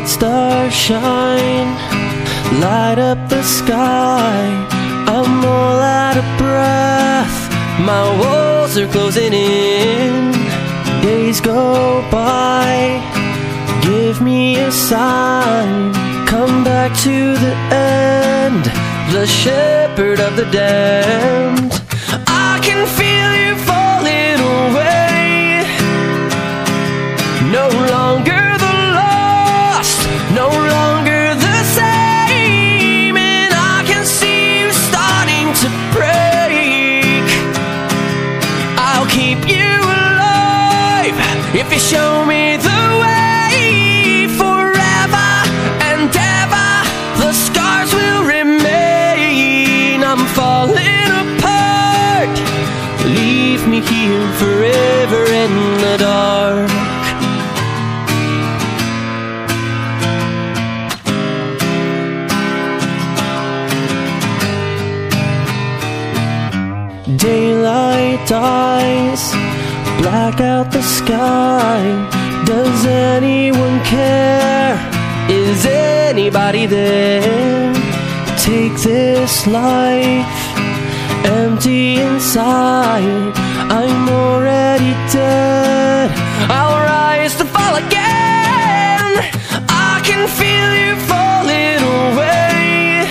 bright stars shine, light up the sky. I'm all out of breath, my walls are closing in. Days go by, give me a sign. Come back to the end, the shepherd of the damned. I can feel you falling away, no longer the lost, no longer the same. And I can see you starting to break. I'll keep you alive if you show me the way. Forever and ever, the scars will remain. I'm falling apart, leave me here forever in the dark. Daylight dies, black out the sky. Does anyone care? Is anybody there? Take this life, empty inside. I'm already dead, I'll rise to fall again. I can feel you falling away,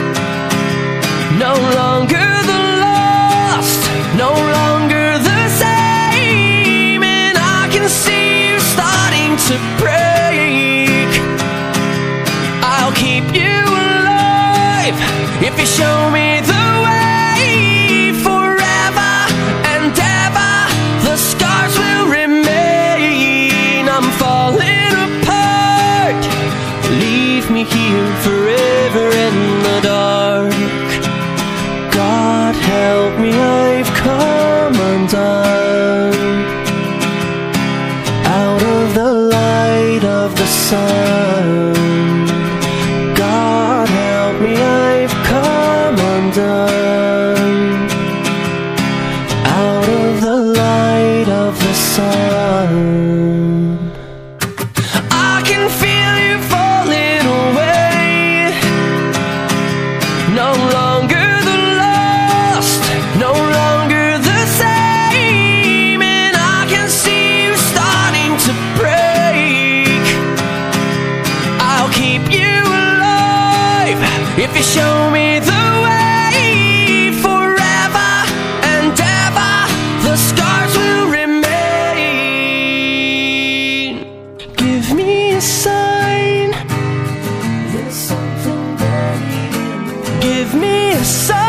no longer the lost, no longer the same. And I can see you starting to break. I'll keep you alive if you show me the way. Forever and ever, the scars will remain. I'm falling apart, leave me here forever in the dark. God help me, I've come undone, out of the light of the sun. God help me, I've come undone, out of the light of the sun. I can feel you falling away, no longer the lost, no longer the same. And I can see you starting to break. I'll keep you alive if you show me the way. Forever and ever, the scars will remain. Give me a sign, there's something burning in me. Give me a sign.